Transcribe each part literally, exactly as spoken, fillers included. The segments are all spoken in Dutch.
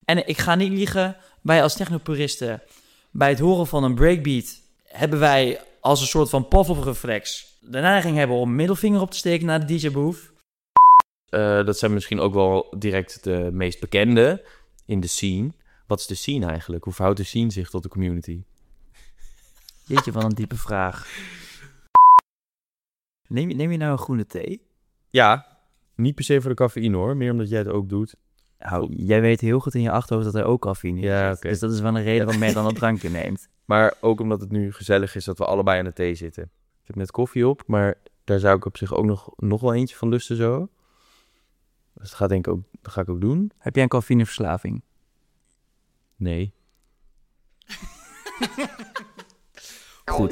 En ik ga niet liegen, wij als technopuristen, bij het horen van een breakbeat, hebben wij als een soort van Pavlov-reflex de neiging hebben om middelvinger op te steken naar de D J Booth. Uh, dat zijn misschien ook wel direct de meest bekende in de scene. Wat is de scene eigenlijk? Hoe verhoudt de scene zich tot de community? Jeetje, van een diepe vraag. Neem je, neem je nou een groene thee? Ja, niet per se voor de cafeïne hoor. Meer omdat jij het ook doet. Nou, jij weet heel goed in je achterhoofd dat er ook cafeïne in ja, zit. Okay. Dus dat is wel een reden waarom jij dan een drankje neemt. Maar ook omdat het nu gezellig is dat we allebei aan de thee zitten. Ik heb net koffie op, maar daar zou ik op zich ook nog, nog wel eentje van lusten zo. Dus dat ga, denk ik ook, dat ga ik ook doen. Heb jij een cafeïneverslaving? Nee. Goed.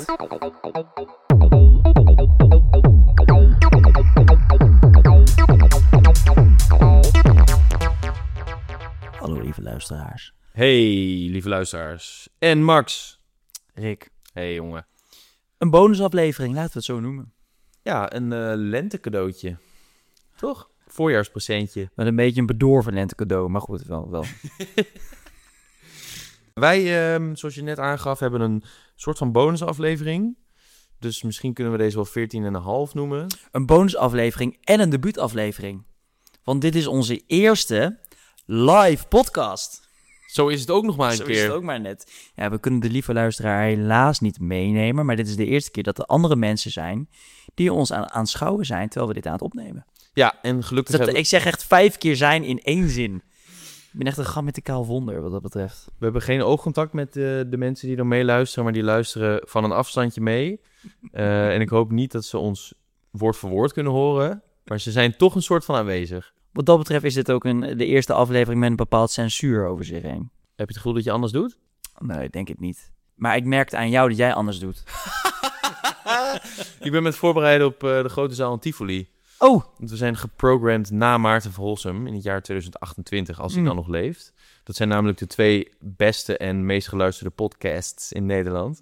Hallo lieve luisteraars. Hey lieve luisteraars. En Max. Rick. Hey jongen. Een bonusaflevering, laten we het zo noemen. Ja, een uh, lentecadeautje. Toch? Voorjaarspresentje. Met een beetje een bedorven lentecadeau, maar goed, wel. wel. Wij, um, zoals je net aangaf, hebben een soort van bonusaflevering. Dus misschien kunnen we deze wel veertien komma vijf noemen. Een bonusaflevering en een debuutaflevering. Want dit is onze eerste live podcast. Zo is het ook nog maar een Zo keer. Zo is het ook maar net. Ja, we kunnen de lieve luisteraar helaas niet meenemen. Maar dit is de eerste keer dat er andere mensen zijn die ons aan aanschouwen zijn terwijl we dit aan het opnemen. Ja, en gelukkig dat, hebben... Ik zeg echt vijf keer zijn in één zin. Ik ben echt een grammaticaal wonder wat dat betreft. We hebben geen oogcontact met de, de mensen die dan meeluisteren, maar die luisteren van een afstandje mee. Uh, en ik hoop niet dat ze ons woord voor woord kunnen horen, maar ze zijn toch een soort van aanwezig. Wat dat betreft is dit ook een, de eerste aflevering met een bepaald censuur over zich heen. Heb je het gevoel dat je anders doet? Nee, denk ik niet. Maar ik merkte aan jou dat jij anders doet. Ik ben met voorbereiden op uh, de grote zaal in Tivoli. Oh! Want we zijn geprogramd na Maarten Verholsem in het jaar twintig achtentwintig, als hij mm. dan nog leeft. Dat zijn namelijk de twee beste en meest geluisterde podcasts in Nederland.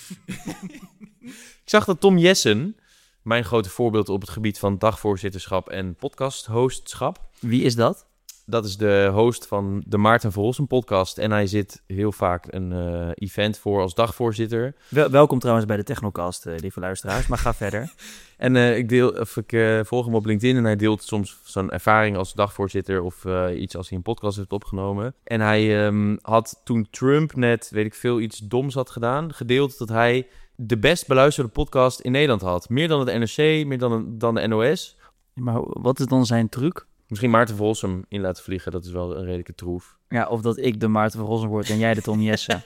Ik zag dat Tom Jessen, mijn grote voorbeeld op het gebied van dagvoorzitterschap en podcasthostschap. Wie is dat? Dat is de host van de Maarten Verholsem podcast. En hij zit heel vaak een uh, event voor als dagvoorzitter. Wel, welkom trouwens bij de Technocast, uh, lieve luisteraars. Maar ga verder. En uh, ik, deel, of ik uh, volg hem op LinkedIn en hij deelt soms zijn ervaring als dagvoorzitter of uh, iets als hij een podcast heeft opgenomen. En hij um, had toen Trump net, weet ik veel, iets doms had gedaan, gedeeld dat hij de best beluisterde podcast in Nederland had. Meer dan het N R C, meer dan, dan de N O S. Maar wat is dan zijn truc? Misschien Maarten Verholsem in laten vliegen, dat is wel een redelijke troef. Ja, of dat ik de Maarten Verholsem word en jij de Tom Jessen.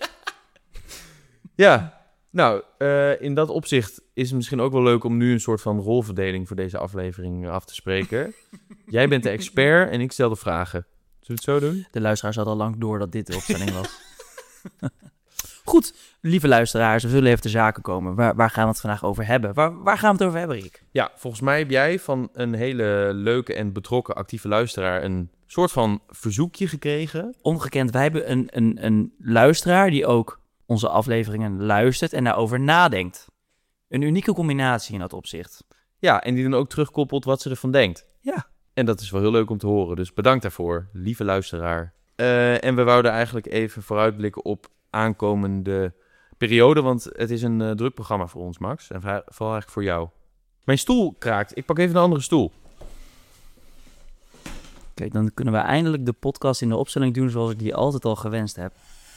Ja, nou, uh, in dat opzicht is het misschien ook wel leuk om nu een soort van rolverdeling voor deze aflevering af te spreken. Jij bent de expert en ik stel de vragen. Zullen we het zo doen? De luisteraars hadden al lang door dat dit de opstelling was. Goed, lieve luisteraars, we zullen even ter zake komen. Waar, waar gaan we het vandaag over hebben? Waar, waar gaan we het over hebben, Rick? Ja, volgens mij heb jij van een hele leuke en betrokken actieve luisteraar een soort van verzoekje gekregen. Ongekend, wij hebben een, een, een luisteraar die ook onze afleveringen luistert en daarover nadenkt. Een unieke combinatie in dat opzicht. Ja, en die dan ook terugkoppelt wat ze ervan denkt. Ja. En dat is wel heel leuk om te horen, dus bedankt daarvoor, lieve luisteraar. Uh, en we wouden eigenlijk even vooruitblikken op aankomende periode, want het is een uh, druk programma voor ons, Max. En vooral eigenlijk voor jou. Mijn stoel kraakt. Ik pak even een andere stoel. Kijk, dan kunnen we eindelijk de podcast in de opstelling doen zoals ik die altijd al gewenst heb.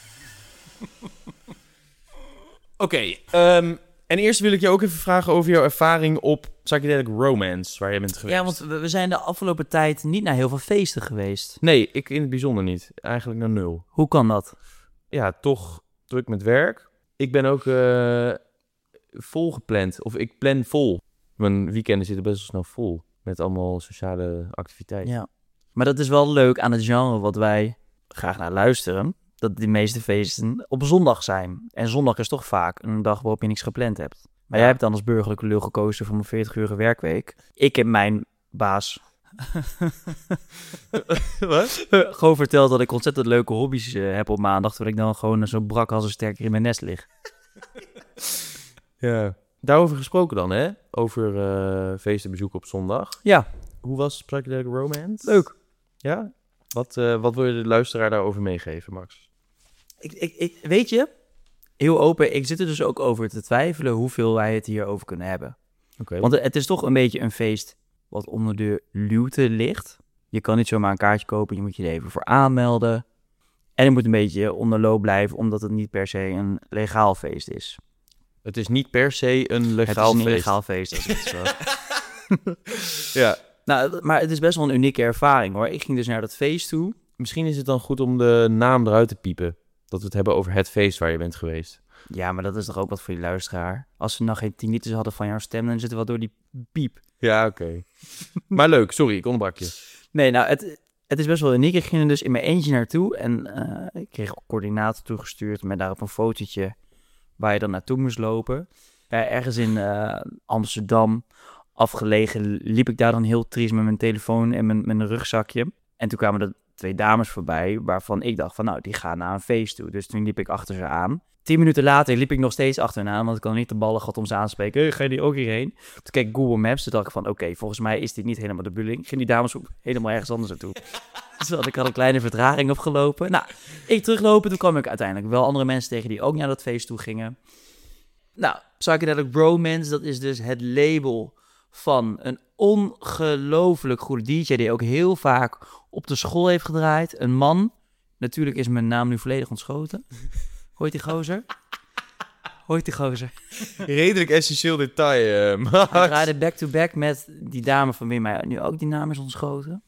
Oké, okay, um, en eerst wil ik je ook even vragen over jouw ervaring op Psychedelic Romance, waar jij bent geweest. Ja, want we zijn de afgelopen tijd niet naar heel veel feesten geweest. Nee, ik in het bijzonder niet. Eigenlijk naar nul. Hoe kan dat? Ja, toch druk met werk. Ik ben ook uh, vol gepland. Of ik plan vol. Mijn weekenden zitten best wel snel vol. Met allemaal sociale activiteiten. Ja, maar dat is wel leuk aan het genre wat wij graag naar luisteren. Dat de meeste feesten op zondag zijn. En zondag is toch vaak een dag waarop je niks gepland hebt. Maar ja. Jij hebt dan als burgerlijke lul gekozen voor mijn veertig-urige werkweek. Ik heb mijn baas... Wat? gewoon verteld dat ik ontzettend leuke hobby's uh, heb op maandag, terwijl ik dan gewoon zo brak als een sterker in mijn nest lig. Ja. Daarover gesproken dan, hè? Over uh, feesten bezoeken op zondag. Ja. Hoe was Psychedelic Romance? Leuk. Ja? Wat, uh, wat wil je de luisteraar daarover meegeven, Max? Ik, ik, ik, weet je, heel open, ik zit er dus ook over te twijfelen hoeveel wij het hierover kunnen hebben. Okay. Want het is toch een beetje een feest wat onder de luwte ligt. Je kan niet zomaar een kaartje kopen, je moet je er even voor aanmelden. En het moet een beetje onder loop blijven, omdat het niet per se een legaal feest is. Het is niet per se een legaal feest. Het is een feest. legaal feest, als ik het zo. Ja. Nou, maar het is best wel een unieke ervaring, hoor. Ik ging dus naar dat feest toe. Misschien is het dan goed om de naam eruit te piepen. Dat we het hebben over het feest waar je bent geweest. Ja, maar dat is toch ook wat voor die luisteraar. Als we nog geen tinnitus hadden van jouw stem, dan zitten we wel door die piep. Ja, oké. Okay. Maar leuk, sorry, ik onderbrak je. Nee, nou, het, het is best wel uniek. Ik ging er dus in mijn eentje naartoe en uh, ik kreeg coördinaten toegestuurd met daarop een fotootje waar je dan naartoe moest lopen. Ja, ergens in uh, Amsterdam, afgelegen, liep ik daar dan heel triest met mijn telefoon en mijn, mijn rugzakje. En toen kwamen er twee dames voorbij, waarvan ik dacht van, nou, die gaan naar een feest toe. Dus toen liep ik achter ze aan. Tien minuten later liep ik nog steeds achter hen aan, want ik kan niet de ballen gehad om ze aan te spreken. Hey, ga je die ook hierheen? Toen keek ik Google Maps, toen dacht ik van, oké, okay, volgens mij is dit niet helemaal de bedoeling. Ging die dames ook helemaal ergens anders naartoe. Dus ik had een kleine vertraging opgelopen. Nou, ik teruglopen, toen kwam ik uiteindelijk wel andere mensen tegen die ook naar dat feest toe gingen. Nou, Psychedelic Bromance, dat is dus het label van een ongelooflijk goede D J die ook heel vaak op de school heeft gedraaid. Een man. Natuurlijk is mijn naam nu volledig ontschoten. Hoort die gozer? Hoort die gozer? Redelijk essentieel detail, uh, Max. Hij draaide back-to-back met die dame van wie mij nu ook die naam is ontschoten.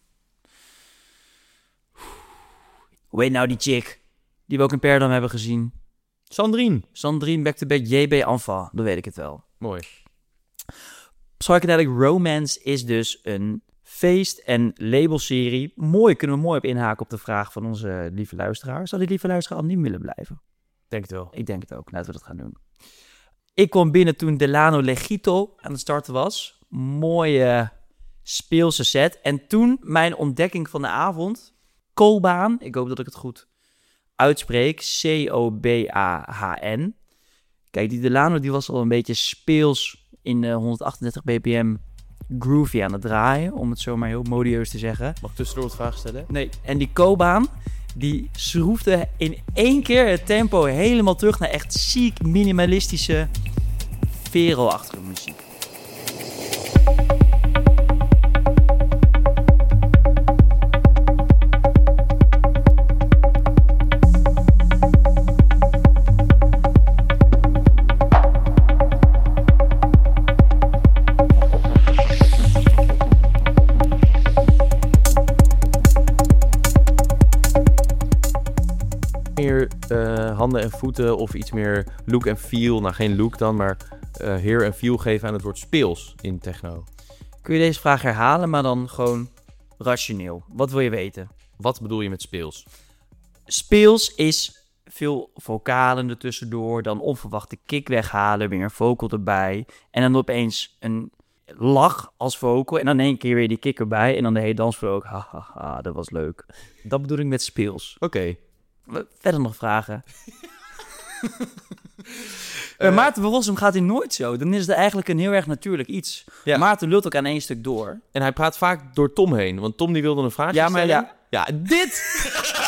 Hoe heet nou die chick? Die we ook in Perdam hebben gezien. Sandrine. Sandrine, back-to-back, J B Enfant. Dan weet ik het wel. Mooi. Psychedelic Romance is dus een feest- en labelserie. Mooi, kunnen we mooi op inhaken op de vraag van onze lieve luisteraar. Zou die lieve luisteraar anoniem willen blijven? Denk het wel. Ik denk het ook. Laten we dat gaan doen. Ik kwam binnen toen Delano Legito aan het starten was. Mooie speelse set. En toen mijn ontdekking van de avond. Coban. Ik hoop dat ik het goed uitspreek. C O B A H N. Kijk, die Delano die was al een beetje speels in de honderdachtendertig b p m groovy aan het draaien. Om het zo maar heel modieus te zeggen. Mag ik tussendoor wat vragen stellen? Nee. En die Coban, die schroefde in één keer het tempo helemaal terug naar echt ziek minimalistische Vero-achtige muziek. Meer uh, handen en voeten of iets meer look en feel. Nou, geen look dan, maar uh, hear en feel geven aan het woord speels in techno. Kun je deze vraag herhalen, maar dan gewoon rationeel? Wat wil je weten? Wat bedoel je met speels? Speels is veel vocalen ertussendoor, dan onverwachte kick weghalen, weer een vocal erbij. En dan opeens een lach als vocal en dan één keer weer die kick erbij. En dan de hele dansvloer ook, ha, ha, ha, dat was leuk. Dat bedoel ik met speels. Oké. Okay. Verder nog vragen? Bij uh, Maarten van Rossum gaat hij nooit zo. Dan is het eigenlijk een heel erg natuurlijk iets. Ja. Maarten lult ook aan één stuk door. En hij praat vaak door Tom heen. Want Tom die wilde een vraag ja, stellen. Maar ja, ja, dit!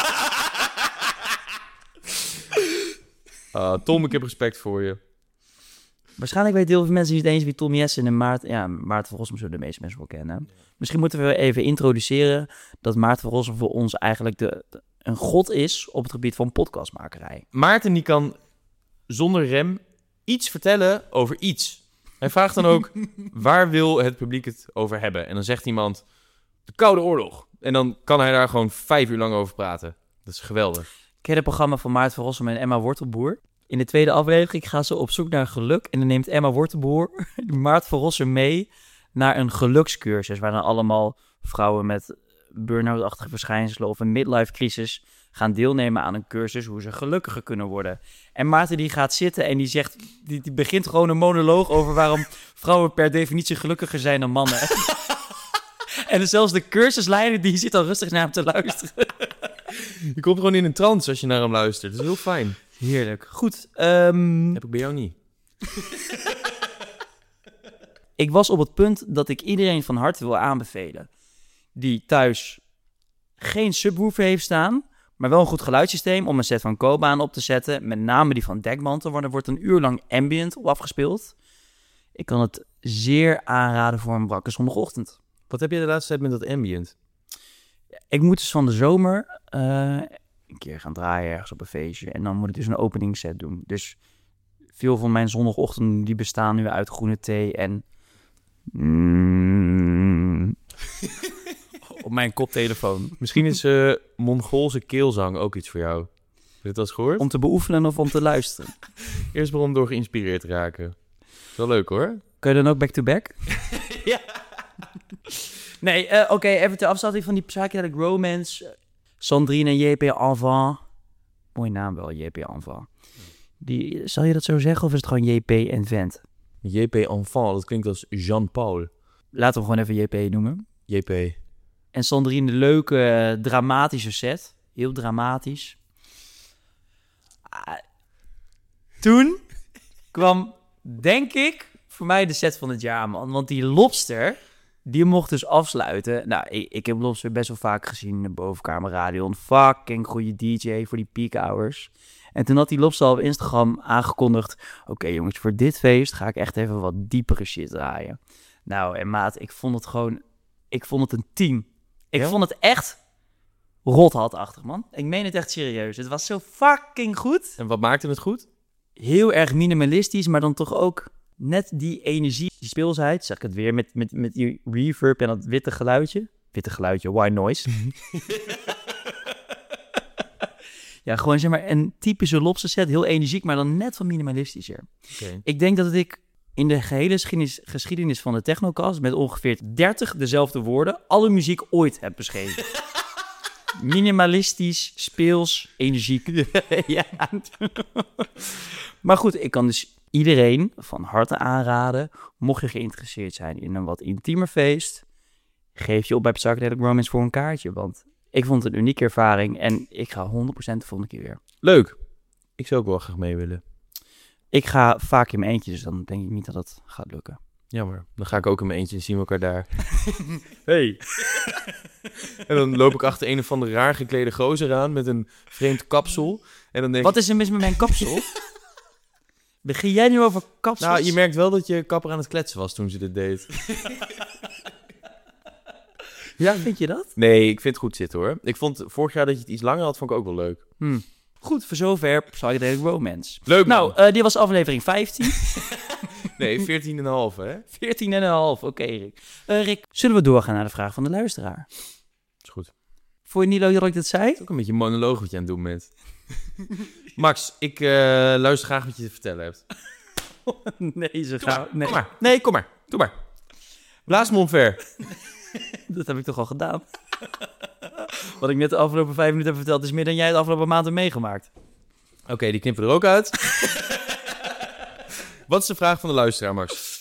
uh, Tom, ik heb respect voor je. Waarschijnlijk weten heel veel mensen niet eens wie Tom Jessen en Maarten... Ja, Maarten van Rossum zullen de meeste mensen wel kennen. Ja. Misschien moeten we even introduceren dat Maarten van Rossum voor ons eigenlijk de, de, een god is op het gebied van podcastmakerij. Maarten die kan zonder rem iets vertellen over iets. Hij vraagt dan ook, waar wil het publiek het over hebben? En dan zegt iemand, de Koude Oorlog. En dan kan hij daar gewoon vijf uur lang over praten. Dat is geweldig. Ken je het programma van Maarten van Rossum en Emma Wortelboer? In de tweede aflevering gaan ze op zoek naar geluk. En dan neemt Emma Wortelboer Maarten van Rossum mee naar een gelukscursus. Waar dan allemaal vrouwen met burn-out-achtige verschijnselen of een midlife crisis gaan deelnemen aan een cursus hoe ze gelukkiger kunnen worden. En Maarten die gaat zitten en die zegt, die, die begint gewoon een monoloog over waarom vrouwen per definitie gelukkiger zijn dan mannen. En zelfs de cursusleider die zit al rustig naar hem te luisteren. Je komt gewoon in een trance als je naar hem luistert. Dat is heel fijn. Heerlijk. Goed. Um... Heb ik bij jou niet. Ik was op het punt dat ik iedereen van harte wil aanbevelen die thuis geen subwoofer heeft staan, maar wel een goed geluidssysteem om een set van Koba aan op te zetten. Met name die van Dekmantel, waar er wordt een uur lang ambient op afgespeeld. Ik kan het zeer aanraden voor een brakke zondagochtend. Wat heb je de laatste tijd met dat ambient? Ik moet dus van de zomer uh, een keer gaan draaien ergens op een feestje. En dan moet ik dus een openingsset doen. Dus veel van mijn zondagochtenden die bestaan nu uit groene thee en... Mm, op mijn koptelefoon. Misschien is uh, Mongoolse keelzang ook iets voor jou. Heb je het al eens gehoord? Om te beoefenen of om te luisteren? Eerst maar om door geïnspireerd te raken. Is wel leuk hoor. Kun je dan ook back-to-back? Ja. Nee, uh, oké, okay, even ter afzetting van die Psychedelic Romance. Sandrine en J P Enfant. Mooie naam wel, J P Enfant. Die, zal je dat zo zeggen of is het gewoon J P Enfant? J P Enfant, dat klinkt als Jean-Paul. Laten we gewoon even J P noemen. J P. En Sandrine, de leuke, uh, dramatische set. Heel dramatisch. Uh, toen kwam, denk ik, voor mij de set van het jaar, man. Want die Lobster, die mocht dus afsluiten. Nou, ik, ik heb Lobster best wel vaak gezien in de bovenkamer radio. Een fucking goede D J voor die peak hours. En toen had die Lobster al op Instagram aangekondigd... Oké okay, jongens, voor dit feest ga ik echt even wat diepere shit draaien. Nou, en maat, ik vond het gewoon... Ik vond het een tien. Ik ja? vond het echt rothatachtig, man. Ik meen het echt serieus. Het was zo fucking goed. En wat maakte het goed? Heel erg minimalistisch, maar dan toch ook net die energie, die speelsheid. Zeg ik het weer, met, met, met die reverb en dat witte geluidje. Witte geluidje, white noise. Ja, gewoon zeg maar een typische Lobster set. Heel energiek, maar dan net wat minimalistischer. Okay. Ik denk dat ik in de gehele geschiedenis, geschiedenis van de Technocast met ongeveer dertig dezelfde woorden alle muziek ooit heb beschreven. Minimalistisch, speels, energiek. Ja. Maar goed, ik kan dus iedereen van harte aanraden, mocht je geïnteresseerd zijn in een wat intiemer feest, geef je op bij Psychedelic Romance voor een kaartje, want ik vond het een unieke ervaring en ik ga honderd procent de volgende keer weer. Leuk. Ik zou ook wel graag mee willen. Ik ga vaak in mijn eentje, dus dan denk ik niet dat het gaat lukken. Jammer. Dan ga ik ook in mijn eentje en zien we elkaar daar. Hey. En dan loop ik achter een of andere raar geklede gozer aan met een vreemd kapsel. En dan denk Wat is er mis met mijn kapsel? Begin jij nu over kapsels? Nou, je merkt wel dat je kapper aan het kletsen was toen ze dit deed. Ja, vind je dat? Nee, ik vind het goed zitten hoor. Ik vond vorig jaar dat je het iets langer had, vond ik ook wel leuk. Hmm. Goed, voor zover Psychedelic Romance. Leuk man. Nou, uh, dit was aflevering vijftien. Nee, veertien en een half hè? veertien en een half, oké okay, Rick. Uh, Rick, zullen we doorgaan naar de vraag van de luisteraar? Is goed. Vond je niet leuk dat ik dat zei? Het is ook een beetje een monoloog wat je aan het doen bent. Max, ik uh, luister graag wat je te vertellen hebt. Nee, ze gaan... gaan... Nee. Kom maar. Nee, kom maar. Doe maar. Blaas me omver. Dat heb ik toch al gedaan. Wat ik net de afgelopen vijf minuten heb verteld, is meer dan jij de afgelopen maand hebt meegemaakt. Oké, okay, die knippen er ook uit. Wat is de vraag van de luisteraar, Max?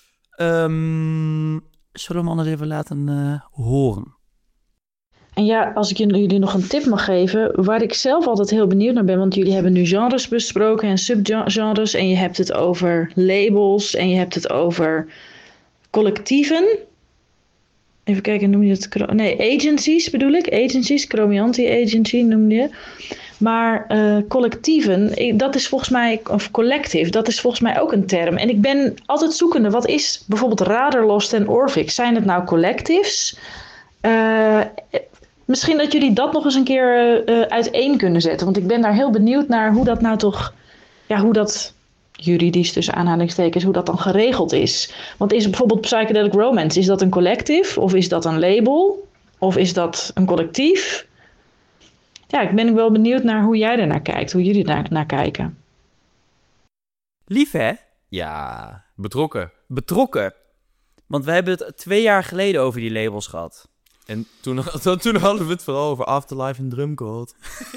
Um, zullen we hem anders even laten uh, horen? En ja, als ik jullie nog een tip mag geven, waar ik zelf altijd heel benieuwd naar ben, want jullie hebben nu genres besproken en subgenres en je hebt het over labels en je hebt het over collectieven. Even kijken, noem je het? Nee, agencies bedoel ik. Agencies, Chromianti Agency noemde je. Maar uh, collectieven, dat is volgens mij, of collective, dat is volgens mij ook een term. En ik ben altijd zoekende, wat is bijvoorbeeld Radarlost en Orphix? Zijn het nou collectives? Uh, misschien dat jullie dat nog eens een keer uh, uiteen kunnen zetten. Want ik ben daar heel benieuwd naar hoe dat nou toch, ja, hoe dat juridisch tussen aanhalingstekens, hoe dat dan geregeld is. Want is bijvoorbeeld Psychedelic Romance, is dat een collective? Of is dat een label? Of is dat een collectief? Ja, ik ben wel benieuwd naar hoe jij ernaar kijkt, hoe jullie daar naar kijken. Lief, hè? Ja, betrokken. Betrokken. Want we hebben het twee jaar geleden over die labels gehad. En toen, toen hadden we het vooral over Afterlife en Drumcode.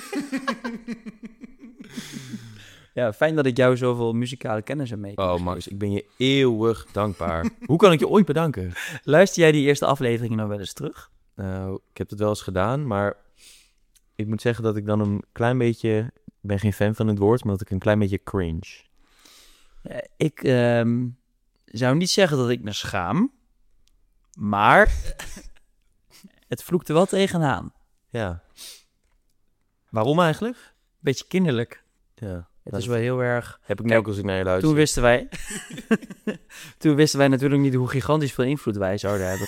Ja, fijn dat ik jou zoveel muzikale kennis heb meegekregen. Oh Max, ik ben je eeuwig dankbaar. Hoe kan ik je ooit bedanken? Luister jij die eerste afleveringen nog wel eens terug? Nou, ik heb het wel eens gedaan, maar ik moet zeggen dat ik dan een klein beetje... Ik ben geen fan van het woord, maar dat ik een klein beetje cringe. Uh, ik um, zou niet zeggen dat ik me schaam, maar het vloekt er wel tegenaan. Ja. Waarom eigenlijk? Beetje kinderlijk. Ja. Het is wel heel erg... Heb ik nu ook als ik naar je luister. Toen wisten wij... Toen wisten wij natuurlijk niet hoe gigantisch veel invloed wij zouden hebben.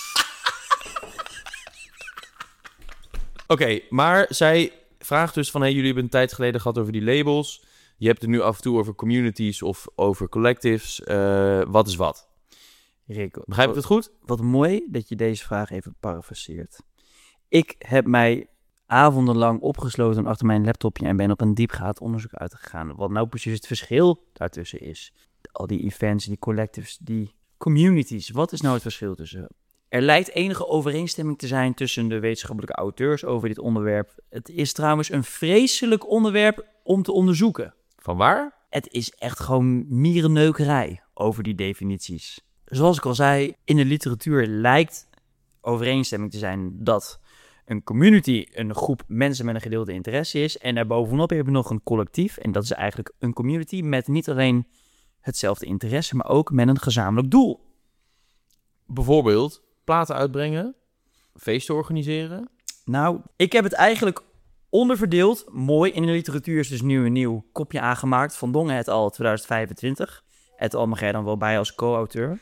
Oké, okay, maar zij vraagt dus van... Hey, jullie hebben een tijd geleden gehad over die labels. Je hebt het nu af en toe over communities of over collectives. Uh, wat is wat? Rick, begrijp ik het goed? Wat mooi dat je deze vraag even parafraseert. Ik heb mij avondenlang opgesloten achter mijn laptopje en ben op een diepgaand onderzoek uitgegaan. Wat nou precies het verschil daartussen is. Al die events, die collectives, die communities. Wat is nou het verschil tussen? Er lijkt enige overeenstemming te zijn tussen de wetenschappelijke auteurs over dit onderwerp. Het is trouwens een vreselijk onderwerp om te onderzoeken. Van waar? Het is echt gewoon mierenneukerij over die definities. Zoals ik al zei, in de literatuur lijkt overeenstemming te zijn dat een community een groep mensen met een gedeelde interesse is. En daarbovenop heb je nog een collectief. En dat is eigenlijk een community met niet alleen hetzelfde interesse, maar ook met een gezamenlijk doel. Bijvoorbeeld platen uitbrengen, feesten organiseren. Nou, ik heb het eigenlijk onderverdeeld. Mooi, in de literatuur is dus nu een nieuw kopje aangemaakt. Van Dongen et al. twintig vijfentwintig. Et al mag jij dan wel bij als co-auteur.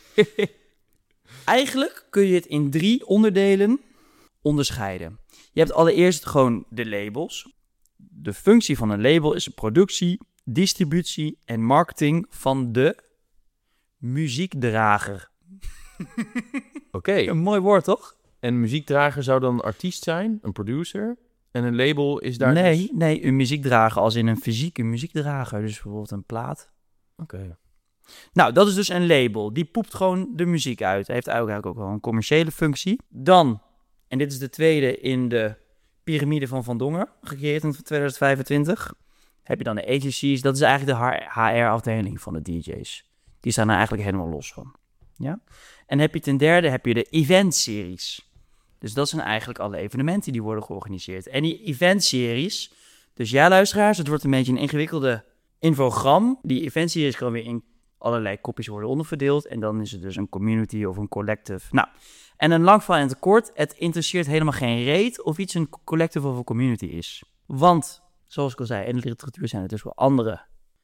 Eigenlijk kun je het in drie onderdelen onderscheiden. Je hebt allereerst gewoon de labels. De functie van een label is productie, distributie en marketing van de muziekdrager. Oké. Okay. Een mooi woord, toch? En een muziekdrager zou dan een artiest zijn, een producer. En een label is daar Nee, dus... nee, een muziekdrager als in een fysieke muziekdrager. Dus bijvoorbeeld een plaat. Oké. Okay. Nou, dat is dus een label. Die poept gewoon de muziek uit. Hij heeft eigenlijk ook wel een commerciële functie. Dan, en dit is de tweede in de piramide van Van Dongen, gecreëerd in twintig vijfentwintig. Heb je dan de agencies. Dat is eigenlijk de H R-afdeling van de D J's. Die staan er eigenlijk helemaal los van. Ja? En heb je ten derde heb je de eventseries. Dus dat zijn eigenlijk alle evenementen die worden georganiseerd. En die eventseries, dus ja luisteraars, het wordt een beetje een ingewikkelde infogram. Die eventseries kan weer in allerlei kopjes worden onderverdeeld. En dan is het dus een community of een collective. Nou, en een lang verhaal in het kort, het interesseert helemaal geen reet of iets een collective of een community is. Want, zoals ik al zei, in de literatuur zijn er dus wel andere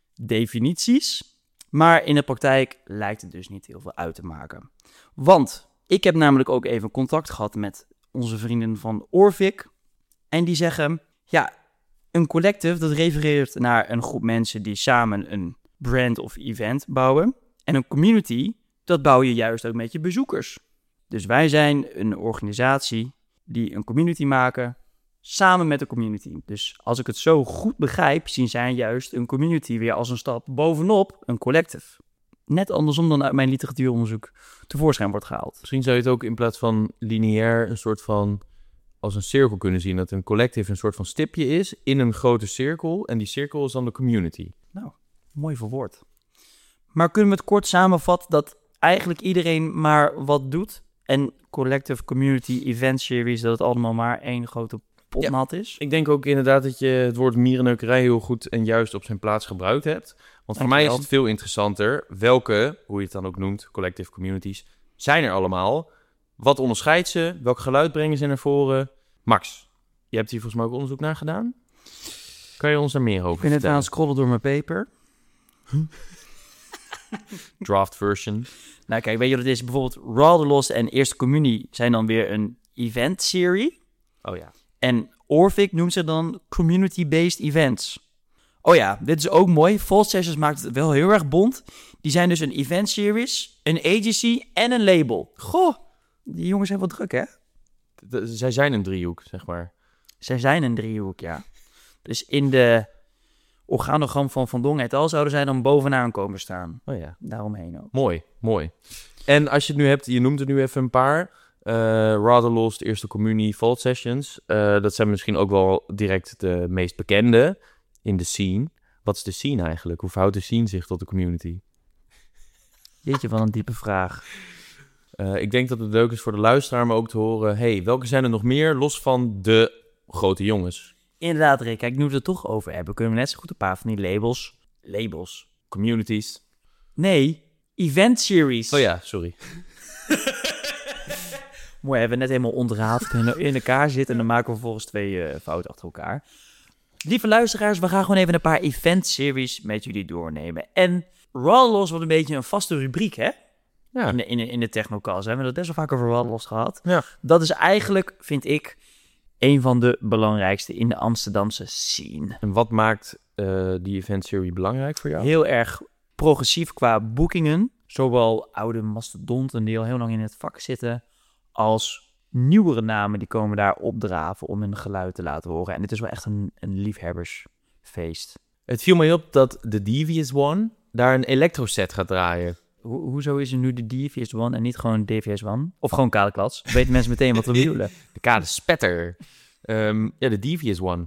definities. Maar in de praktijk lijkt het dus niet heel veel uit te maken. Want ik heb namelijk ook even contact gehad met onze vrienden van Orvik. En die zeggen, ja, een collective dat refereert naar een groep mensen die samen een brand of event bouwen. En een community, dat bouw je juist ook met je bezoekers. Dus wij zijn een organisatie die een community maken samen met de community. Dus als ik het zo goed begrijp, zien zij juist een community weer als een stap bovenop een collective. Net andersom dan uit mijn literatuuronderzoek tevoorschijn wordt gehaald. Misschien zou je het ook in plaats van lineair een soort van als een cirkel kunnen zien. Dat een collective een soort van stipje is in een grote cirkel. En die cirkel is dan de community. Nou, mooi verwoord. Maar kunnen we het kort samenvatten dat eigenlijk iedereen maar wat doet? En collective, community, event series, dat het allemaal maar één grote potnat is? Ik denk ook inderdaad dat je het woord mierenneukerij heel goed en juist op zijn plaats gebruikt hebt. Want voor mij is het veel interessanter welke, hoe je het dan ook noemt, collective communities, zijn er allemaal. Wat onderscheidt ze? Welk geluid brengen ze naar voren? Max, je hebt hier volgens mij ook onderzoek naar gedaan. Kan je ons daar meer over vertellen? Ik ben net aan het scrollen door mijn paper. Draft version. Nou kijk, weet je wat het is? Bijvoorbeeld Rather Lost en Eerste Communie zijn dan weer een event serie. Oh ja. En Orvik noemt ze dan community-based events. Oh ja, dit is ook mooi. False Sessions maakt het wel heel erg bont. Die zijn dus een event series, een agency en een label. Goh, die jongens zijn wel druk, hè? De, zij zijn een driehoek, zeg maar. Zij zijn een driehoek, ja. Dus in de organogram van Van Dongen et al. zouden zij dan bovenaan komen staan. Oh ja. Daaromheen ook. Mooi, mooi. En als je het nu hebt, je noemt er nu even een paar. Uh, Rather Lost, Eerste Communie, False Sessions. Uh, dat zijn misschien ook wel direct de meest bekende in de scene. Wat is de scene eigenlijk? Hoe verhoudt de scene zich tot de community? Jeetje, wat een diepe vraag. Uh, ik denk dat het leuk is voor de luisteraar om ook te horen, hey, welke zijn er nog meer los van de grote jongens? Inderdaad, Rick. Kijk, nu we het er toch over hebben, kunnen we net zo goed een paar van die labels... Labels. Communities. Nee, event series. Oh ja, sorry. Mooi, hebben we net helemaal ontrafeld en in elkaar zitten. En dan maken we vervolgens twee uh, fouten achter elkaar. Lieve luisteraars, we gaan gewoon even een paar event-series met jullie doornemen. En Raw wordt een beetje een vaste rubriek, hè? Ja. In de, in de, in de Technocast. We hebben het best wel vaak over Raw gehad. Ja. Dat is eigenlijk, vind ik, een van de belangrijkste in de Amsterdamse scene. En wat maakt uh, die event-serie belangrijk voor jou? Heel erg progressief qua boekingen. Zowel oude mastodonten die al heel lang in het vak zitten, als nieuwere namen die komen daar opdraven om hun geluid te laten horen. En dit is wel echt een, een liefhebbersfeest. Het viel mij op dat de Devious One daar een electroset gaat draaien. Ho- hoezo is er nu de Devious One en niet gewoon D V S One? Of gewoon kale klats? Weten mensen meteen wat we bedoelen. De kade spetter. Um, ja, de Devious One.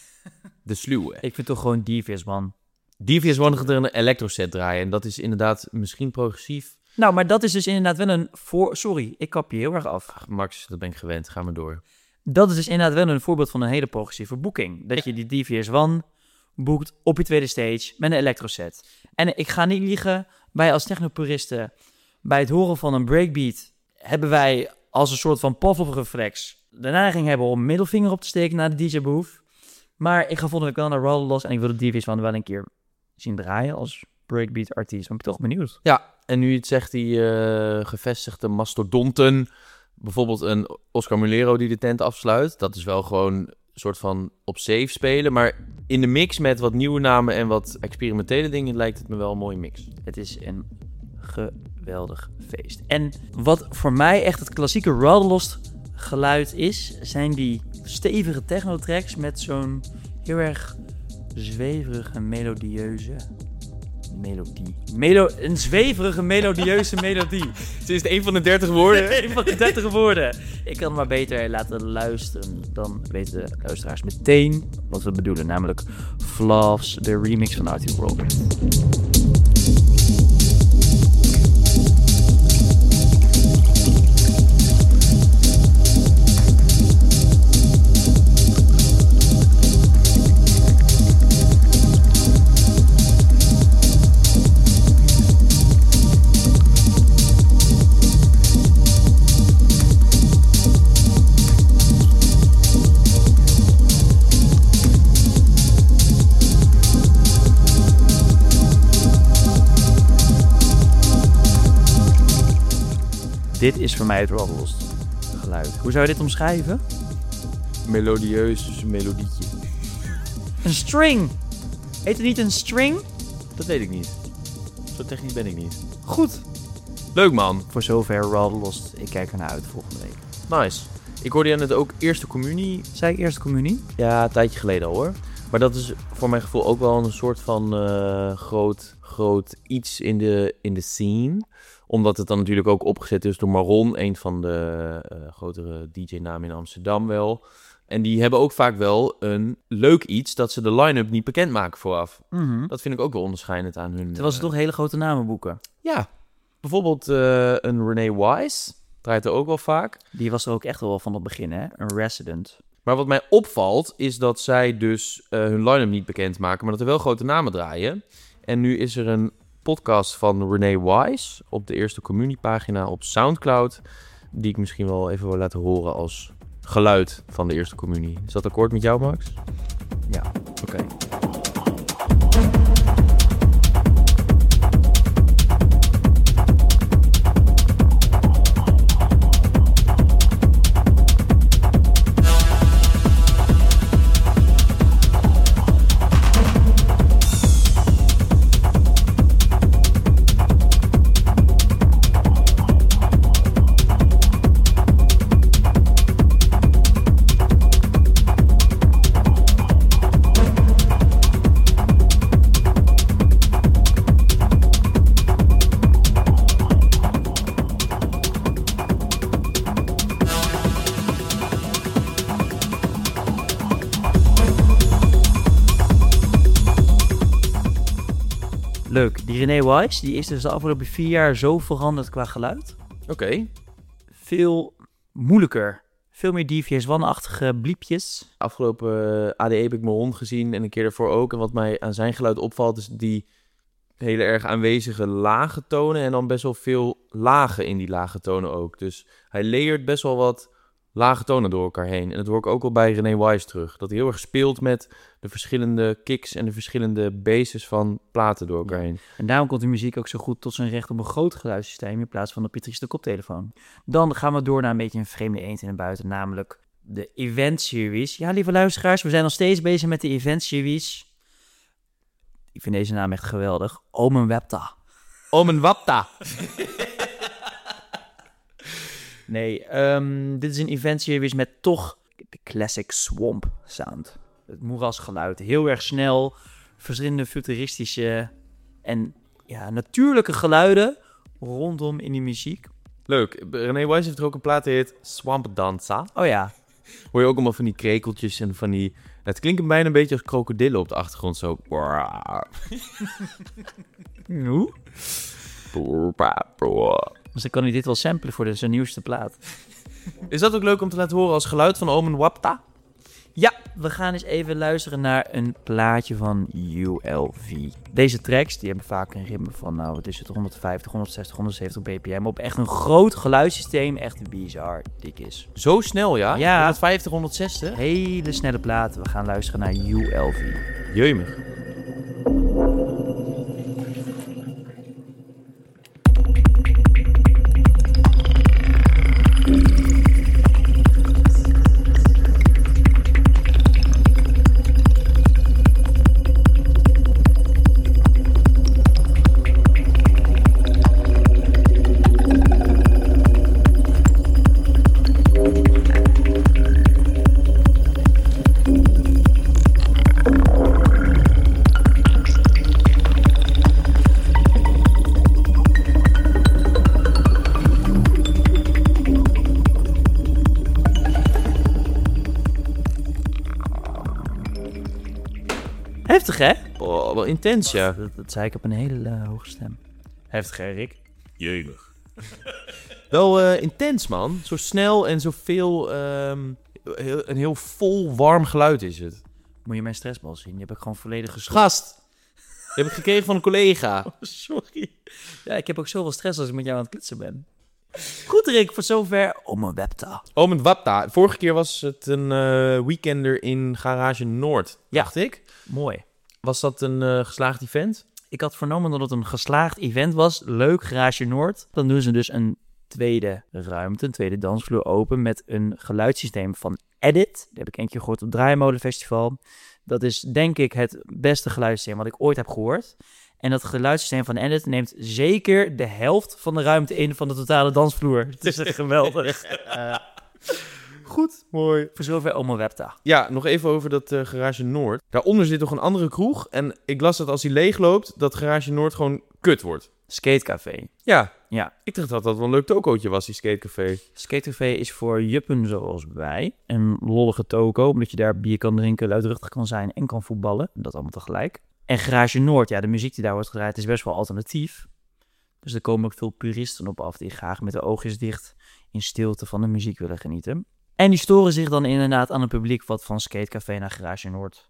De sluwe. Ik vind toch gewoon Devious One. Devious One gaat er een electroset draaien. En dat is inderdaad misschien progressief. Nou, maar dat is dus inderdaad wel een voor... Sorry, ik kap je heel erg af. Ach, Max, dat ben ik gewend. Ga maar door. Dat is dus inderdaad wel een voorbeeld van een hele progressieve boeking. Dat je die D V S One boekt op je tweede stage met een electroset. En ik ga niet liegen, wij als technopuristen, bij het horen van een breakbeat, hebben wij als een soort van Pavlov-reflex de neiging hebben om middelvinger op te steken naar de D J booth. Maar ik ga volgende week wel naar Roll Los en ik wil de D V S One wel een keer zien draaien als breakbeat artiest. Ben ik toch benieuwd. Ja, en nu het zegt die uh, gevestigde mastodonten, bijvoorbeeld een Oscar Mulero die de tent afsluit, dat is wel gewoon een soort van op safe spelen, maar in de mix met wat nieuwe namen en wat experimentele dingen lijkt het me wel een mooie mix. Het is een geweldig feest. En wat voor mij echt het klassieke Radelost geluid is, zijn die stevige techno-tracks met zo'n heel erg zweverige, melodieuze melodie. Melo- een zweverige, melodieuze melodie. Het is een van de dertig woorden. Een van de dertig woorden. Ik kan maar beter laten luisteren. Dan weten de luisteraars meteen wat we bedoelen. Namelijk Fluffs, de remix van Artie Robert. Dit is voor mij het Radelost geluid. Hoe zou je dit omschrijven? Melodieus melodietje. Een string. Heet het niet een string? Dat weet ik niet. Zo technisch ben ik niet. Goed. Leuk man. Voor zover Radelost. Ik kijk ernaar uit volgende week. Nice. Ik hoorde je net ook eerste communie. Zei ik eerste communie? Ja, een tijdje geleden al hoor. Maar dat is voor mijn gevoel ook wel een soort van uh, groot, groot iets in de, in de scene. Omdat het dan natuurlijk ook opgezet is door Marron, een van de uh, grotere D J-namen in Amsterdam wel. En die hebben ook vaak wel een leuk iets dat ze de line-up niet bekendmaken vooraf. Mm-hmm. Dat vind ik ook wel onderscheidend aan hun. Terwijl ze uh, toch hele grote namen boeken. Ja, bijvoorbeeld uh, een René Wise draait er ook wel vaak. Die was er ook echt wel van het begin, hè? Een resident. Maar wat mij opvalt is dat zij dus uh, hun line-up niet bekendmaken, maar dat er wel grote namen draaien. En nu is er een podcast van René Wise op de eerste communiepagina op Soundcloud, die ik misschien wel even wil laten horen als geluid van de eerste communie. Is dat akkoord met jou, Max? Ja, oké. Okay. Leuk. Die René Wise, die is dus de afgelopen vier jaar zo veranderd qua geluid. Oké. Okay. Veel moeilijker. Veel meer D V S One-achtige bliepjes. Afgelopen uh, A D E heb ik mijn hond gezien en een keer daarvoor ook. En wat mij aan zijn geluid opvalt is die hele erg aanwezige lage tonen en dan best wel veel lagen in die lage tonen ook. Dus hij layert best wel wat lage tonen door elkaar heen. En dat hoor ik ook al bij René Wise terug. Dat hij heel erg speelt met de verschillende kicks en de verschillende bases van platen door elkaar heen. En daarom komt de muziek ook zo goed tot zijn recht op een groot geluidssysteem in plaats van op je trieste koptelefoon. Dan gaan we door naar een beetje een vreemde eend in de buiten, namelijk de event series. Ja, lieve luisteraars, we zijn nog steeds bezig met de event series. Ik vind deze naam echt geweldig. Omen Wapta. Omen Wapta. Nee, um, dit is een event series met toch de classic swamp sound. Het moerasgeluid. Heel erg snel. Verschillende futuristische en ja, natuurlijke geluiden rondom in die muziek. Leuk. René Wise heeft er ook een plaat die heet Swamp Danza. Oh ja. Hoor je ook allemaal van die krekeltjes en van die... Het klinkt bijna een beetje als krokodillen op de achtergrond. Zo. Hoe? Dus dan kan hij dit wel samplen voor de, zijn nieuwste plaat. Is dat ook leuk om te laten horen als geluid van Omen Wapta? Ja, we gaan eens even luisteren naar een plaatje van U L V. Deze tracks, die hebben vaak een ritme van, nou, wat is het, honderdvijftig, honderdzestig, honderdzeventig bpm. Op echt een groot geluidssysteem, echt bizar dik is. Zo snel, ja? Ja. honderdvijftig, honderdzestig? Hele snelle platen. We gaan luisteren naar U L V. Jeumig. Heftig, hè? Oh, wel intens, ja. Dat, dat zei ik op een hele uh, hoge stem. Heftig, hè, Rick? Jemig. Wel uh, intens, man. Zo snel en zoveel... Um, heel, een heel vol, warm geluid is het. Moet je mijn stressbal zien? Die heb ik gewoon volledig gestopt. Gast! Die heb ik gekregen van een collega. Oh, sorry. Ja, ik heb ook zoveel stress als ik met jou aan het kletsen ben. Goed, Rick, voor zover Omen Wapta. Omen Wapta. Vorige keer was het een uh, weekender in Garage Noord, ja. dacht ik. Mooi. Was dat een uh, geslaagd event? Ik had vernomen dat het een geslaagd event was. Leuk, Garage Noord. Dan doen ze dus een tweede ruimte, een tweede dansvloer open met een geluidssysteem van Edit. Dat heb ik een keer gehoord op het Draaimolenfestival. Dat is denk ik het beste geluidssysteem wat ik ooit heb gehoord. En dat geluidssysteem van Edit neemt zeker de helft van de ruimte in van de totale dansvloer. Het is echt geweldig. uh, Goed, mooi. Voor zover Omen Wapta. Ja, nog even over dat uh, Garage Noord. Daaronder zit nog een andere kroeg. En ik las dat als hij leeg loopt, dat Garage Noord gewoon kut wordt. Skatecafé. Ja. Ja. Ik dacht dat dat wel een leuk tokootje was, die skatecafé. Skatecafé is voor juppen zoals wij. Een lollige toko, omdat je daar bier kan drinken, luidruchtig kan zijn en kan voetballen. Dat allemaal tegelijk. En Garage Noord, ja, de muziek die daar wordt gedraaid is best wel alternatief. Dus er komen ook veel puristen op af die graag met de oogjes dicht in stilte van de muziek willen genieten. En die storen zich dan inderdaad aan het publiek wat van Skatecafé naar Garage Noord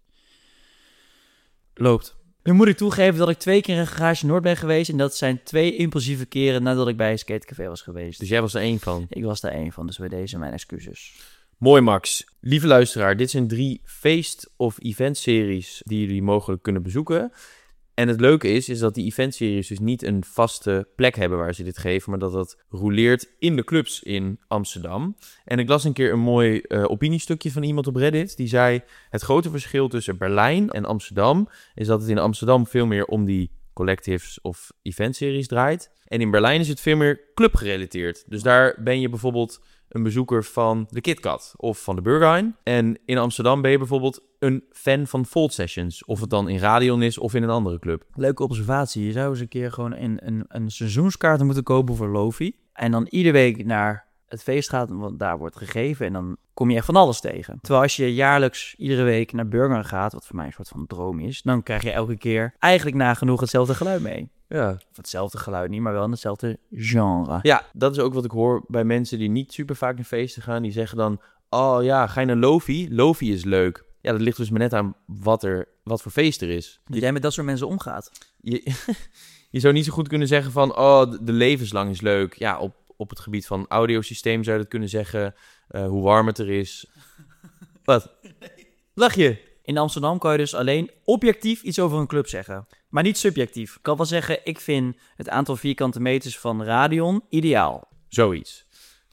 loopt. Nu moet ik toegeven dat ik twee keer in Garage Noord ben geweest. En dat zijn twee impulsieve keren nadat ik bij een Skatecafé was geweest. Dus jij was er één van? Ik was daar één van, dus bij deze mijn excuses. Mooi, Max. Lieve luisteraar, dit zijn drie feest- of eventseries die jullie mogelijk kunnen bezoeken. En het leuke is, is dat die eventseries dus niet een vaste plek hebben waar ze dit geven, maar dat dat rouleert in de clubs in Amsterdam. En ik las een keer een mooi uh, opiniestukje van iemand op Reddit, die zei: het grote verschil tussen Berlijn en Amsterdam is dat het in Amsterdam veel meer om die collectives of eventseries draait. En in Berlijn is het veel meer clubgerelateerd. Dus daar ben je bijvoorbeeld een bezoeker van de KitKat of van de Berghain. En in Amsterdam ben je bijvoorbeeld een fan van Fold Sessions. Of het dan in Radion is of in een andere club. Leuke observatie. Je zou eens een keer gewoon een, een, een seizoenskaart moeten kopen voor Lofi. En dan iedere week naar het feest gaat, want daar wordt gegeven. En dan kom je echt van alles tegen. Terwijl als je jaarlijks iedere week naar Berghain gaat, wat voor mij een soort van droom is, dan krijg je elke keer eigenlijk nagenoeg hetzelfde geluid mee. Ja. Of hetzelfde geluid niet, maar wel in hetzelfde genre. Ja, dat is ook wat ik hoor bij mensen die niet super vaak naar feesten gaan. Die zeggen dan: oh ja, ga je naar Lofi? Lofi is leuk. ja, dat ligt dus maar net aan wat, er, wat voor feest er is. Dat jij met dat soort mensen omgaat. Je, je zou niet zo goed kunnen zeggen van, oh, de, de levenslang is leuk. Ja, op, op het gebied van audiosysteem zou je dat kunnen zeggen, uh, hoe warm het er is. Wat? Lach je? In Amsterdam kan je dus alleen objectief iets over een club zeggen. Maar niet subjectief. Ik kan wel zeggen, ik vind het aantal vierkante meters van Radion ideaal. Zoiets.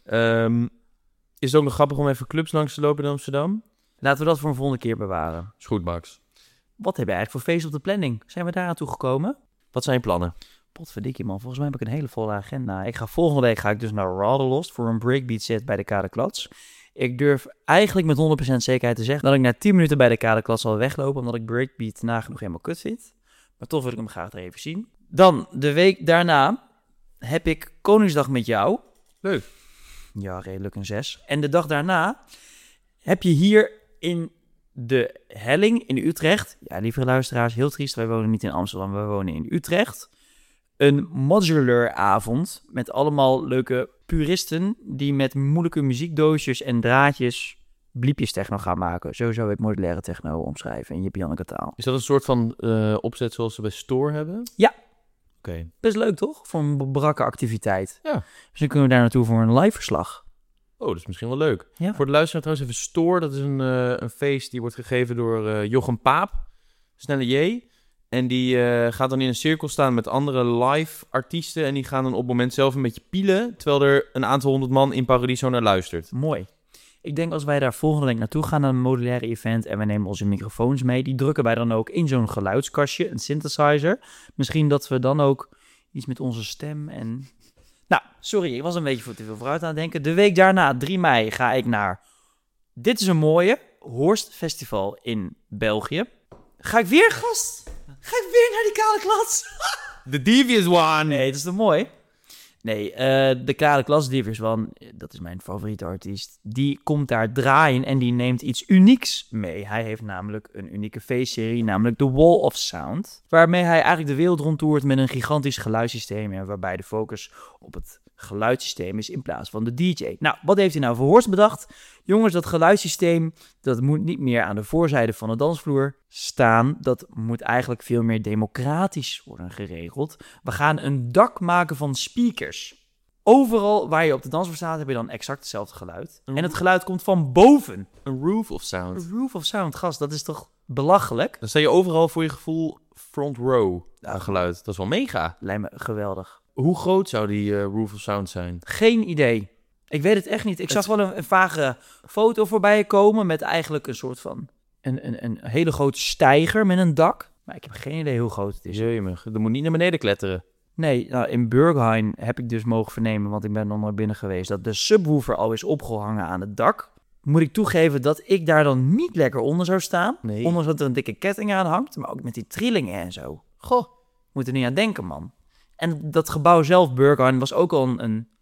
Um, is het ook nog grappig om even clubs langs te lopen in Amsterdam? Laten we dat voor een volgende keer bewaren. Is goed, Max. Wat heb je eigenlijk voor feest op de planning? Zijn we daar aan toe gekomen? Wat zijn je plannen? Potverdikkie man, volgens mij heb ik een hele volle agenda. Ik ga volgende week ga ik dus naar Radelost voor een breakbeat set bij de Kade Klats. Ik durf eigenlijk met honderd procent zekerheid te zeggen dat ik na tien minuten bij de Kade Klats zal weglopen, omdat ik breakbeat nagenoeg helemaal kut vind. Maar toch wil ik hem graag er even zien. Dan, de week daarna, heb ik Koningsdag met jou. Leuk. Ja, redelijk een zes. En de dag daarna heb je hier in de Helling in Utrecht. Ja, lieve luisteraars, heel triest. Wij wonen niet in Amsterdam, wij wonen in Utrecht. Een modular avond met allemaal leuke puristen die met moeilijke muziekdoosjes en draadjes bliepjes techno gaan maken. Zo zou ik modulaire techno omschrijven in Jip-Janneke taal. Is dat een soort van uh, opzet zoals ze bij Store hebben? Ja. Oké. Okay. Best leuk toch? Voor een brakke activiteit. Ja. Misschien kunnen we daar naartoe voor een live verslag. Oh, dat is misschien wel leuk. Ja. Voor de luisteraar trouwens even Store. Dat is een, uh, een feest die wordt gegeven door uh, Jochem Paap. Snelle J. En die uh, gaat dan in een cirkel staan met andere live artiesten. En die gaan dan op het moment zelf een beetje pielen. Terwijl er een aantal honderd man in Paradiso naar luistert. Mooi. Ik denk als wij daar volgende week naartoe gaan naar een modulaire event en we nemen onze microfoons mee, die drukken wij dan ook in zo'n geluidskastje, een synthesizer. Misschien dat we dan ook iets met onze stem en... Nou, sorry, ik was een beetje voor te veel vooruit aan het denken. De week daarna, drie mei, ga ik naar... Dit is een mooie, Horst Festival in België. Ga ik weer, gast? Ga ik weer naar die Kade Klats? The Devious One! Nee, dat is toch mooi? Nee, uh, de Kade Klats Devious One, dat is mijn favoriete artiest. Die komt daar draaien en die neemt iets unieks mee. Hij heeft namelijk een unieke feestserie, namelijk The Wall of Sound. Waarmee hij eigenlijk de wereld rondtoert met een gigantisch geluidssysteem. En waarbij de focus op het geluidssysteem is in plaats van de D J. Nou, wat heeft hij nou voor Horst bedacht? Jongens, dat geluidssysteem, dat moet niet meer aan de voorzijde van de dansvloer staan. Dat moet eigenlijk veel meer democratisch worden geregeld. We gaan een dak maken van speakers. Overal waar je op de dansvloer staat, heb je dan exact hetzelfde geluid. En het geluid komt van boven. Een roof of sound. Een roof of sound, gast, dat is toch belachelijk? Dan sta je overal voor je gevoel front row aan geluid. Dat is wel mega. Lijkt me geweldig. Hoe groot zou die uh, roof of sound zijn? Geen idee. Ik weet het echt niet. Ik het... zag wel een, een vage foto voorbij komen met eigenlijk een soort van... Een, een, een hele grote steiger met een dak. Maar ik heb geen idee hoe groot het is. Jemig, dat moet niet naar beneden kletteren. Nee, nou, in Burghain heb ik dus mogen vernemen, want ik ben nog naar binnen geweest, dat de subwoofer al is opgehangen aan het dak. Moet ik toegeven dat ik daar dan niet lekker onder zou staan. Nee. Ondanks dat er een dikke ketting aan hangt, maar ook met die trillingen en zo. Goh, moet er niet aan denken, man. En dat gebouw zelf, Burghain, was ook al een, een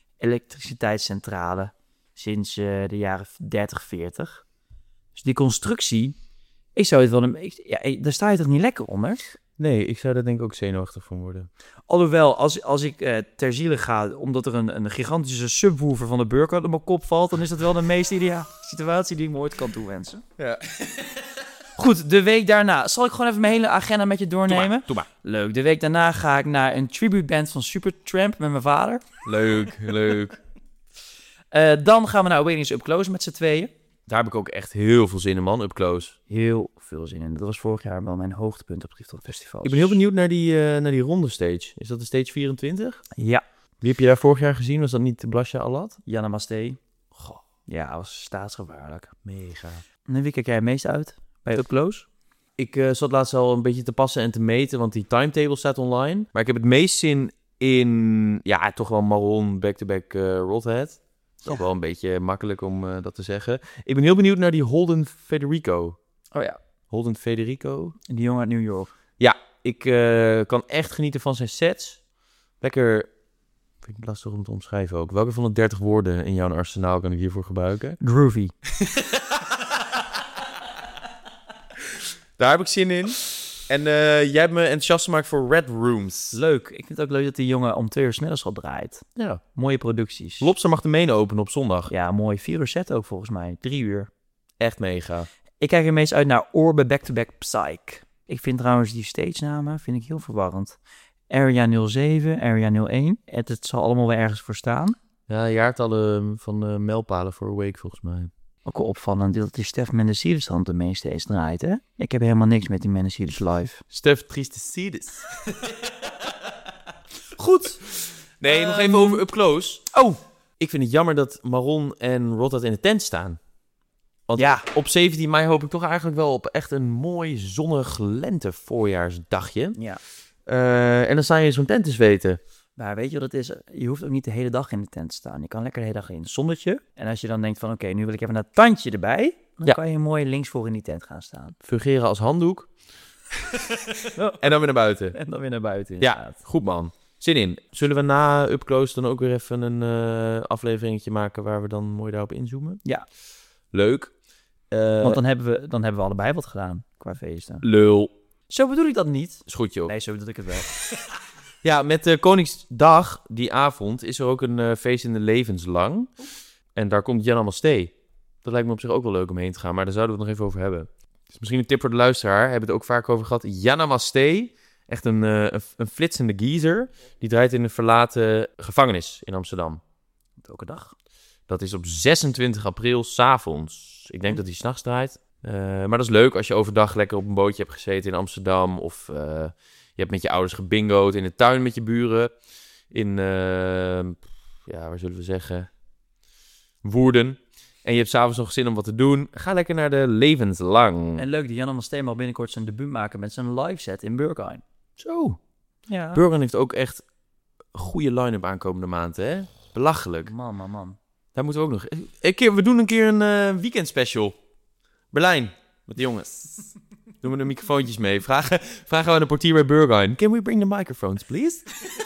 elektriciteitscentrale sinds uh, de jaren dertig, veertig. Dus die constructie, ik zou het wel... Een, ik, ja, daar sta je toch niet lekker onder? Nee, ik zou daar denk ik ook zenuwachtig van worden. Alhoewel, als, als ik uh, ter ziele ga, omdat er een, een gigantische subwoofer van de Burghain op mijn kop valt, dan is dat wel de meest ideale situatie die ik me ooit kan toewensen. Ja. Goed, de week daarna. Zal ik gewoon even mijn hele agenda met je doornemen? Doe maar, doe maar. Leuk. De week daarna ga ik naar een tributeband van Supertramp met mijn vader. Leuk, leuk. Uh, dan gaan we naar Waiting Up Close met z'n tweeën. Daar heb ik ook echt heel veel zin in, man. Up Close. Heel veel zin in. Dat was vorig jaar wel mijn hoogtepunt op het festival. Ik ben heel benieuwd naar die, uh, naar die ronde stage. Is dat de stage vierentwintig? Ja. Wie heb je daar vorig jaar gezien? Was dat niet Blasja Alat? Janne Masté. Goh. Ja, dat was staatsgevaarlijk. Mega. En wie kijk jij het meest uit bij Up Close? Ik uh, zat laatst al een beetje te passen en te meten, want die timetable staat online. Maar ik heb het meest zin in, ja, toch wel Marron back-to-back uh, Rodhead. Dat is ja. ook wel een beetje makkelijk om uh, dat te zeggen. Ik ben heel benieuwd naar die Holden Federico. Oh ja. Holden Federico. Die jongen uit New York. Ja, ik uh, kan echt genieten van zijn sets. Lekker, vind ik lastig om te omschrijven ook. Welke van de dertig woorden in jouw arsenaal kan ik hiervoor gebruiken? Groovy. Daar heb ik zin in. En uh, jij hebt me enthousiast gemaakt voor Red Rooms. Leuk. Ik vind het ook leuk dat die jongen om twee uur 's middags al draait. Ja. Mooie producties. Lobster mag de mene openen op zondag. Ja, mooi. Vier uur set ook volgens mij. Drie uur. Echt mega. Ik kijk er meest uit naar Orbe Back-to-Back Psych. Ik vind trouwens die stage-namen vind ik heel verwarrend. Area nul zeven, Area nul één. Het, het zal allemaal wel ergens voor staan. Ja, jaartallen van de mijlpalen voor Awake volgens mij. Ook wel opvallend dat die Stef Mendes dan de meeste eens draait, hè? Ik heb helemaal niks met die Mendes live. Stef Tristecides. Goed. Nee, um, nog even over Up Close. Oh! Ik vind het jammer dat Maron en Rotad in de tent staan. Want ja. op zeventien mei hoop ik toch eigenlijk wel op echt een mooi zonnig lente voorjaarsdagje. Ja. Uh, en dan sta je in zo'n tent te zweten. Maar weet je wat het is? Je hoeft ook niet de hele dag in de tent te staan. Je kan lekker de hele dag in het zonnetje. En als je dan denkt van oké, okay, nu wil ik even dat tandje erbij. Dan ja. kan je mooi linksvoor in die tent gaan staan. Fungeren als handdoek. oh. En dan weer naar buiten. En dan weer naar buiten inderdaad. Ja, goed man. Zin in. Zullen we na Up Close dan ook weer even een uh, afleveringetje maken waar we dan mooi daarop inzoomen? Ja. Leuk. Uh, Want dan hebben, we, dan hebben we allebei wat gedaan qua feesten. Lul. Zo bedoel ik dat niet. Is goed joh. Nee, zo bedoel ik het wel. Ja, met de Koningsdag, die avond, is er ook een uh, feest in de levenslang. En daar komt Jan Amasté. Dat lijkt me op zich ook wel leuk om heen te gaan, maar daar zouden we het nog even over hebben. Dus misschien een tip voor de luisteraar, hebben we het ook vaak over gehad. Jan Amasté, echt een, uh, een, een flitsende geezer, die draait in een verlaten gevangenis in Amsterdam. Welke dag? Dat is op zesentwintig april, 's avonds. Ik denk dat hij 's nachts draait. Uh, maar dat is leuk als je overdag lekker op een bootje hebt gezeten in Amsterdam of... Uh, Je hebt met je ouders gebingo'd in de tuin met je buren. In, uh, ja, waar zullen we zeggen? Woerden. En je hebt s'avonds nog zin om wat te doen. Ga lekker naar de levenslang. En leuk, die Jan Amasté mag binnenkort zijn debuut maken met zijn live set in Berghain. Zo. Ja. Berghain heeft ook echt een goede line-up aankomende maand, hè? Belachelijk. Man, man, man. Daar moeten we ook nog... Een keer, we doen een keer een uh, weekend special. Berlijn. Met de jongens. Doen we de microfoontjes mee. Vragen, vragen we aan de portier bij Berghain. Can we bring the microphones, please?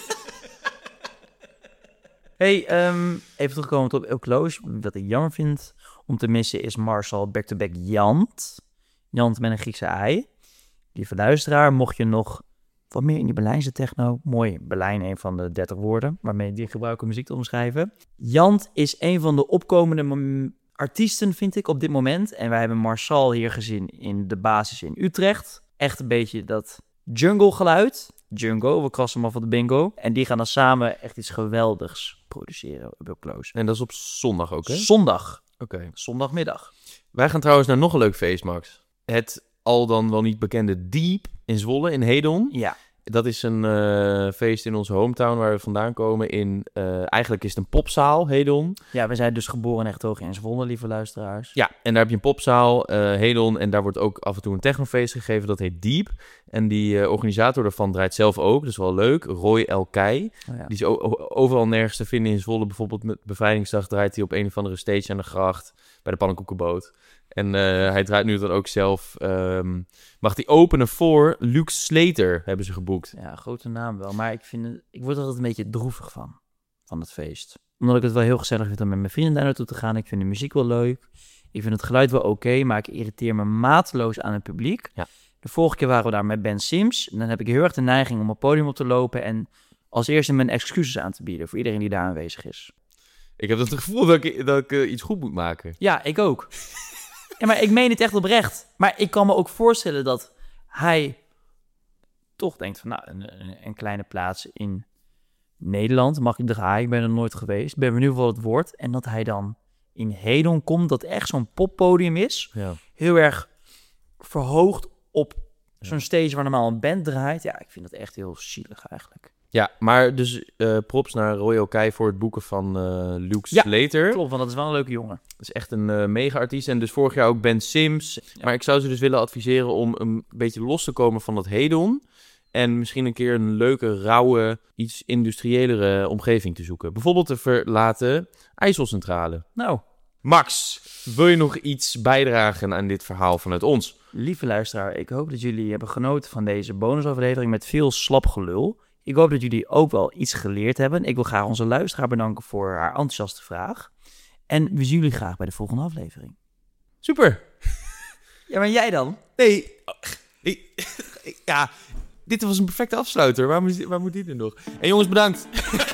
Hey, um, even terugkomend op Up Close. Wat ik jammer vind om te missen is Marcel back-to-back Jant. Jant met een Griekse ei. Lieve luisteraar, mocht je nog wat meer in die Berlijnse techno... Mooi, Berlijn, een van de dertig woorden... waarmee die gebruiken muziek te omschrijven. Jant is een van de opkomende... Mom- artiesten, vind ik, op dit moment. En wij hebben Marcel hier gezien in de basis in Utrecht. Echt een beetje dat jungle geluid. Jungle, we krassen hem af op de bingo. En die gaan dan samen echt iets geweldigs produceren op Up Close. En dat is op zondag ook, hè? Zondag. Oké. Okay. Zondagmiddag. Wij gaan trouwens naar nog een leuk feest, Max. Het al dan wel niet bekende Diep in Zwolle, in Hedon. Ja. Dat is een uh, feest in onze hometown waar we vandaan komen. In, uh, eigenlijk is het een popzaal, Hedon. Ja, we zijn dus geboren echt hoog in Zwolle, lieve luisteraars. Ja, en daar heb je een popzaal, uh, Hedon. En daar wordt ook af en toe een technofeest gegeven, dat heet Diep. En die uh, organisator daarvan draait zelf ook, dat is wel leuk. Roy El Kei. Oh ja. Die is o- overal nergens te vinden in Zwolle. Bijvoorbeeld met Bevrijdingsdag draait hij op een of andere stage aan de gracht bij de pannenkoekenboot. En uh, hij draait nu dan ook zelf. Um, mag hij openen voor Luke Slater, hebben ze geboekt. Ja, grote naam wel. Maar ik, vind het, ik word er altijd een beetje droevig van, van het feest. Omdat ik het wel heel gezellig vind om met mijn vrienden daar naartoe te gaan. Ik vind de muziek wel leuk. Ik vind het geluid wel oké, okay, maar ik irriteer me mateloos aan het publiek. Ja. De vorige keer waren we daar met Ben Sims. En dan heb ik heel erg de neiging om op het podium op te lopen en als eerste mijn excuses aan te bieden voor iedereen die daar aanwezig is. Ik heb het gevoel dat ik, dat ik uh, iets goed moet maken. Ja, ik ook. Ja, maar ik meen het echt oprecht. Maar ik kan me ook voorstellen dat hij toch denkt van, nou, een, een, een kleine plaats in Nederland mag ik draaien. Ik ben er nooit geweest. Ben benieuwd wat het wordt. En dat hij dan in Hedon komt, dat echt zo'n poppodium is. Ja. Heel erg verhoogd op zo'n ja. stage waar normaal een band draait. Ja, ik vind dat echt heel zielig eigenlijk. Ja, maar dus uh, props naar Roy El Kei voor het boeken van uh, Luke ja, Slater. Klopt, want dat is wel een leuke jongen. Dat is echt een uh, mega-artiest. En dus vorig jaar ook Ben Sims. Ja. Maar ik zou ze dus willen adviseren om een beetje los te komen van dat Hedon. En misschien een keer een leuke, rauwe, iets industriëlere omgeving te zoeken. Bijvoorbeeld de verlaten IJsselcentrale. Nou. Max, wil je nog iets bijdragen aan dit verhaal vanuit ons? Lieve luisteraar, ik hoop dat jullie hebben genoten van deze bonusaflevering met veel slapgelul. Ik hoop dat jullie ook wel iets geleerd hebben. Ik wil graag onze luisteraar bedanken voor haar enthousiaste vraag. En we zien jullie graag bij de volgende aflevering. Super. Ja, maar jij dan? Nee. Ja, dit was een perfecte afsluiter. Waar moet, waar moet die nu nog? En jongens, bedankt.